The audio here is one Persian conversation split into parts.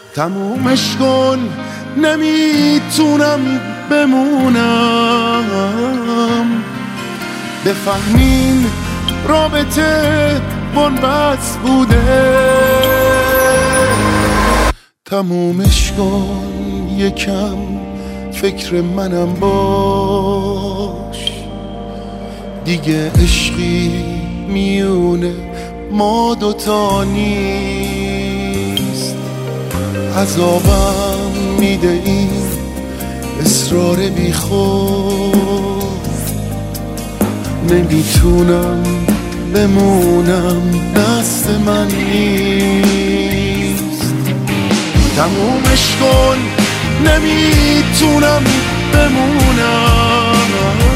تمومش کن، نمیتونم بمونم. بفهمین رابطه بنبست بوده. تمومش کن، یکم فکر منم باش. دیگه عشقی میونه ما دوتا نیست. عذابم میده این اصرار بی خود. نمیتونم بمونم، دست من نیست. تمومش کن، نمیتونم بمونم.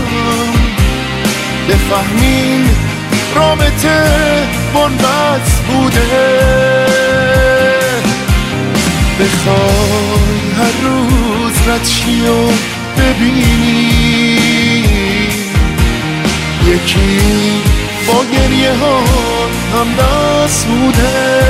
بفهمین رابطه بنبست بوده. بخوای هر روز رد شی و ببینی یکی با گریه ها هم دست بوده.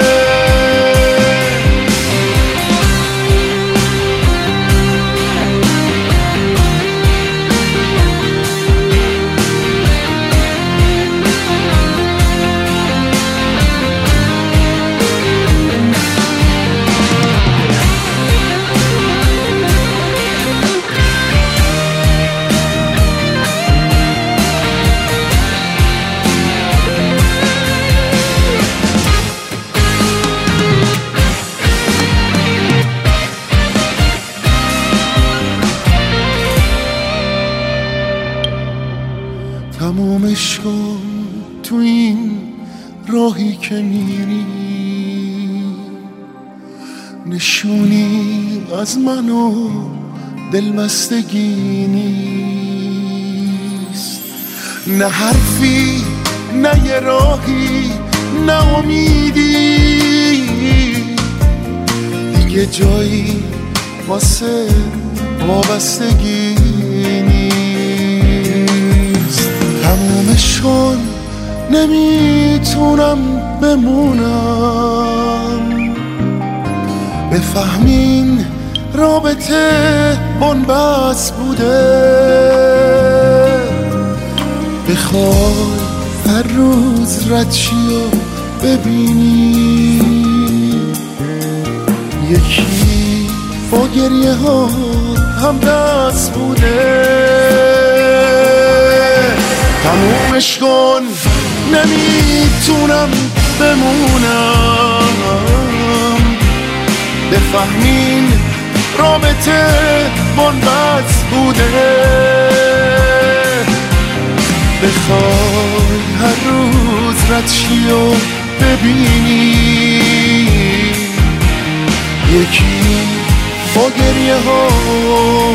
تمومش کن، تو این راهی که میری نشونی از من و دلبستگی نیست. نه حرفی، نه یه راهی، نه امیدی، دیگه جایی واسه وابستگی نیست. تمومش کن، نمیتونم بمونم. بفهمین رابطه بنبست بوده. بخوای هر روز رد شی و ببینی یکی با گریه ها هم دست بوده. تمومش کن، نمیتونم بمونم. بفهمین رابطه بنبست بوده. بخوای هر روز رد شی و ببینی یکی با گریه ها